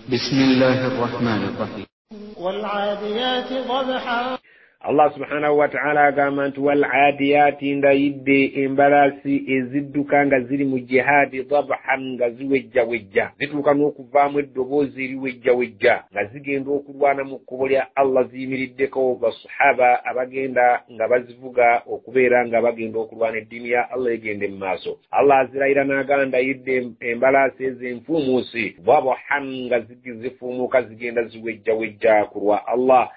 بسم الله الرحمن الرحيم. والعاديات ضبحا. Allah subhanahu wa ta'ala agamba nti wal adiyati ndayidde embalasi ezidduka nga ziri mu jihadi dhabhan nga ziwejjawejja zituuka n'okuvaamu eddoboozi eriwejjawejja nga zigenda okulwana mu kkubo lya Allah ziyimiriddeko basahaba abagenda nga bazivuga okubeera nga bagenda okulwana eddiini ya Allah egende mu maaso. Allah azirayira n'agamba ndayidde embalasi ez'enfuumuusi dhabhan nga zifuumuuka zigenda ziwejjawejja ku lwa Allah.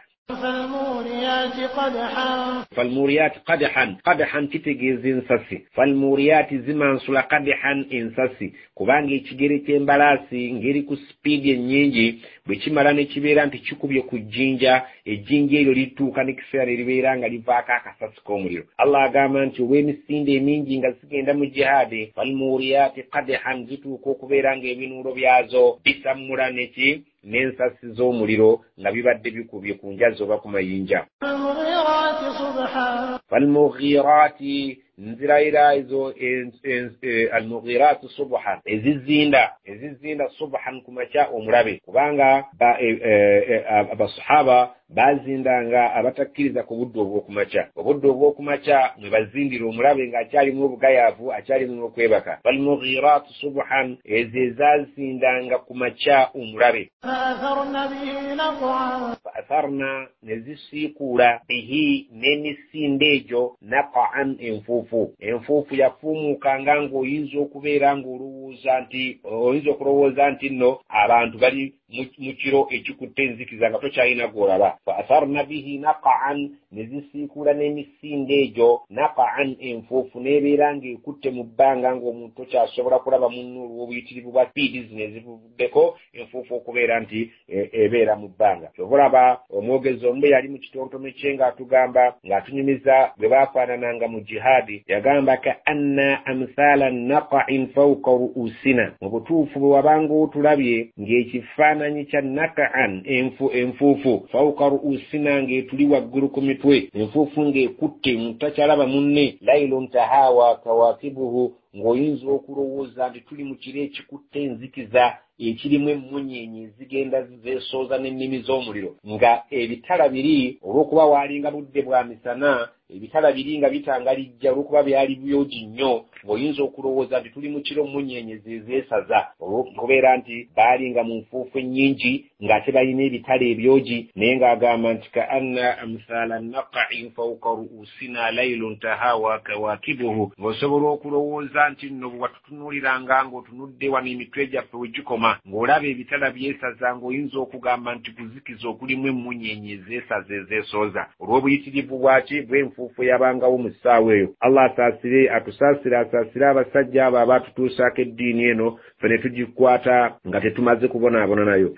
فالموريات قدحا kitegeeza ensasi falmuriyati zimansula qadhan ensasi kubanga ekigere ky'embalaasi ngeri ku sipiidi ennyingi bwe kimala ne kibeera nti kikubye ku jjinja ejjinja eryo lituuka n'ekiseera ne libeera nga livaako akasasi k'omuliro. Allah agamba nti olw'emisinde emingi nga zigenda mu jihaadi falmuriyati qadhan zituuka okubeera ng'ebinuulo byazo bisammula neki n'ensasi z'omuliro nga bibadde bikubye ku njazi oba ku mayinja. falmughirati nzirayira ezo almughirati subhan ezizinda subhan ku makya omulabe kubanga abasahaba bazindanga abatakkiriza ku budde obw'okumakya. Obudde obw'okumakya mwe bazindira omulabe ng'akyalimu obugayaavu akyalimu okwebaka. falmughirati subhan ezo ezazindanga ku makya omulabe. fa'atharna nezisiikuula bihi n'emisinde egyo naqa'an enfuufu yafuumuukanga ng'oyinza okubeera ng'olowooza okulowooza nti nno abantu bali mu kiro ekikutte enzikiza nga tokyalina gw'olaba. fa'atharna bihi naqa'an nezisiikuula n'emisinde egyo naqa'an enfuufu n'ebeera ng'ekutte mu bbanga ng'omuntu tokyasobola kulaba munno olw'obuyitirivu bwa spiidi zino ezivuddeko enfuufu okubeera nti ebeera mu bbanga. Ky'olaba omwogezi omu bwe yali mu kitontome kye ng'atugamba ng'atunyumiza bwe baafaanananga mu jihaadi yagamba ka anna amthala naqa'in fawqa ru'usina. Mu butuufu bwe wabanga otulabye ng'ekifaananyi kya naqa'an enfuufu fawqa ru'usina ng'etuli waggulu ku mitwe enfuufu ng'ekutte mutakyalaba munne laylun tahawa kawakibuhu ng'oyinza okulowooza nti tuli mu kiro ekikutte enzikiza ekirimu emmunyeenye ezigenda zeesooza n'ennimi z'omuliro nga ebitala biri olw'okuba waalinga budde bwa misana ebitala biri nga bitangalijja olw'okuba byali byogi nnyo ng'oyinza okulowooza nti tuli mu kiro mmunyeenye zeesaza olw'okubeera nti baalinga mu nfuufu ennyingi ng'ate balina ebitala ebyogi naye ng'agamba nti ka anna amthala naqa'in fawqa ru'usina laylun tahawa kawakibuhu ng'osobola okulowooza nti nno bwe watutunuuliranga ng'otunudde wano emitwe gyaffe we gikoma ng'olaba ebitala byesaza ng'oyinza okugamba nti kuzikiza okulimu emmunyeenye ezeesaza ezeesooza olw'obuyitirivu bwaki bw'enfuufu yabangawo mu ssaawa eyo. Allah asaasire abasajja abo abaatutuusaako eddiini eno ffe ne tugikwata nga tetumaze kubonaabona nayo.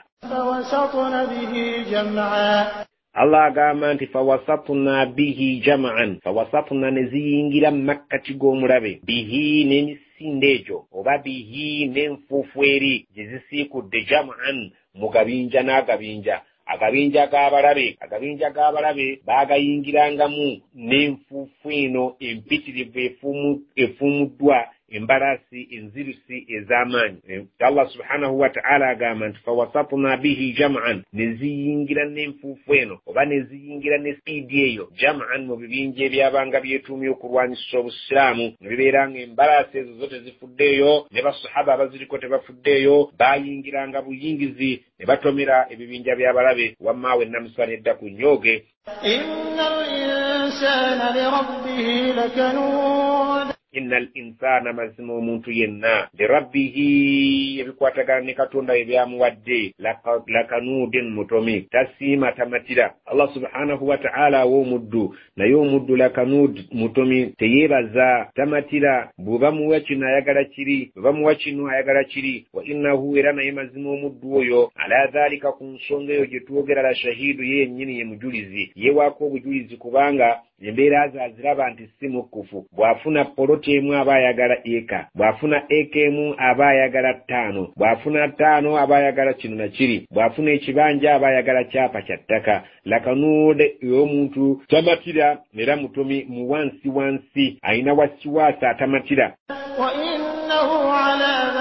Allah agamba nti fawasatna bihi jam'an fawasatna ne ziyingira mu makkati g'omulabe bihi n'emisinde egyo oba bihi n'enfuufu eri gye zisiikudde jam'an mu gabinja n'agabinja. Agabinja g'abalabe baagayingirangamu n'enfuufu eno empitirivu efuumuddwa embalasi enzirusi ez'amaanyi. Allah subhanahu wa ta'ala agamba nti fawasatna bihi jam'an neziyingira n'enfuufu eno oba neziyingira ne sipiidi eyo jam'an mu bibinja ebyabanga byetuumye okulwanyisa obusiraamu ne bibeera ng'embalasi ezo zo tezifuddeeyo ne basahaba abaziriko tebafuddeeyo bayingiranga buyingizi ne batomera ebibinja by'abalabe wamma we namusa nedda ku nnyoge. Innal insana mazima omuntu yenna lirabbihi ebikwatagana ne Katonda ebyamuwadde lakanuudin mutomi tasiima tamatira. Allah subhanahu wa ta'ala w'omuddu naye omuddu lakanud mutomi teyeebaza tamatira bw'obamuwa kino ayagala kiri bw'obamuwa kino ayagala kiri wa innahu era naye mazima omuddu oyo ala dhalika ku nsonga eyo gye twogera la shahidu ye yennyini ye mujulizi yeewaako obujulizi kubanga embeera aziraba nti si mukkufu. Bw'afuna poloti emu aba ayagala eka, bw'afuna eka emu aba ayagala 5, bw'afuna 5 aba ayagala kino na kiri, bw'afuna ekibanja aba ayagala kyapa kya ttaka. Lakanuude y'omuntu tamatira era mutomi mu wansi ayina wasiwasi atamatira. وإنه على ذلك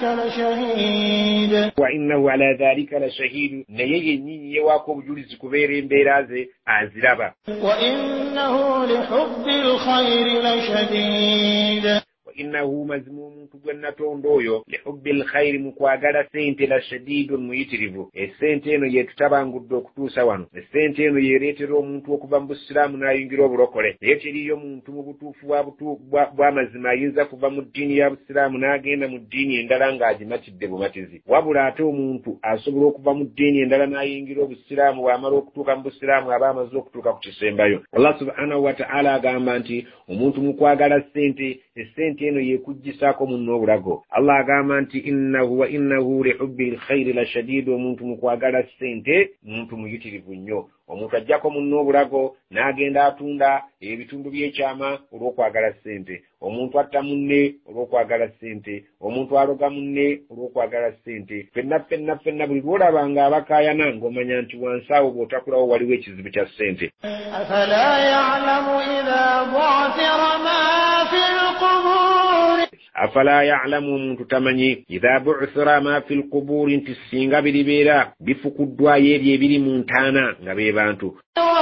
ذلك لشهيد وإنه على ذلك لشهيد نيجي يواكو بجولز كبير بيرازي أزرابا وإنه لحب الخير لشديد وإنه مذموم تغنى ndoyo لحب الخير مكواغالا سنتي لشديد ميتريفو السنتي no yetutabangudo okutuusa wano esente eno yereetera omuntu okuva mu busiraamu n'ayingira oburokole yeetiriyo omuntu mu butuufu bw'amazima ayinza kuva mu ddiini ya busiraamu n'agenda mu ddiini endala ng'agimatidde bumatizi wabula ate omuntu asobola okuva mu ddiini endala n'ayingira obusiraamu bw'amala okutuuka mu busiraamu aba amaze okutuuka ku kisembayo. Allah subhanahu wa ta'ala agamba nti omuntu mu kwagala ssente essente eno yekuggisaako munno obulago. Allah agamba nti innahu lihubbil khayri la shadid omuntu mu kwagala ssente muntu muyitirivu nnyo. Omuntu ajjako munno obulago n'agenda atunda ebitundu by'ekyama olw'okwagala ssente. Omuntu atta munne olw'okwagala ssente. Omuntu aloga munne olw'okwagala ssente. Ffenna buli lw'olaba ng'abakaayana ng'omanya nti wansi awo bw'otakulawo waliwo ekizibu kya ssente. أفلا يعلم إذا بعثر ما في القبور afala ya'lamu omuntu tamanyi idha bu'thira ma fil quburi nti singa biribeera bifukuddwayo ebyo ebiri mu ntaana nga be bantu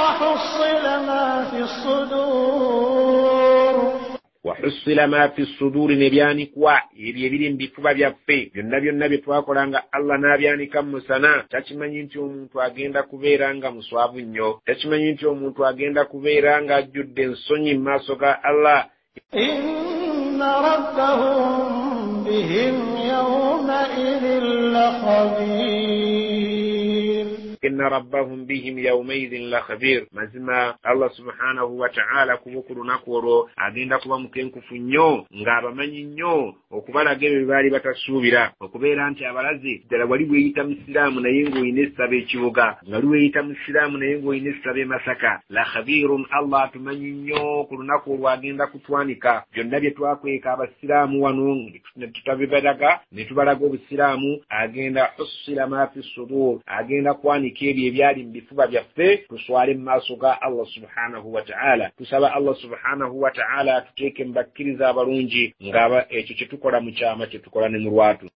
wahussila ma fi suduri nebyanikwa ebyo ebiri mu bifuba byaffe byonna bye twakolanga Allah n'abyanika mu musana. Takimanyi nti omuntu agenda kubeera nga muswavu nnyo. Takimanyi nti omuntu agenda kubeera nga ajjudde ensonyi mu maaso ga Allah. إن ربهم بهم يومئذ لخبير إن ربهم بهم يومئذ لخبير mazima Allah subhanahu wa ta'ala kubukulu nakoro agenda kuba mukenkufu nnyo ng'abamanyi nnyo okubalaga ebyo baali batasuubira okubeera nti abalazi ddala wali weyita musiraamu naye ng'olina essaba ekibuga nga weyita musiraamu naye ng'olina essaba emasaka la khabirun Allah atumanyi nnyo ku lunaku olwo agenda kutwanika byonna bye twakweka abasiraamu wano ne tutabibalaga ne tubalaga obusiraamu agenda hussila ma fi sudur agenda kwanika ebyo ebyali mu bifuba byaffe tuswale mu maaso ga Allah subhanahu wa ta'ala. Tusaba Allah subhanahu wa ta'ala tuteeke mu bakkiriza abalungi ng'aba ekyo kye tukola mu kyama kye tukola ne mu lwatu.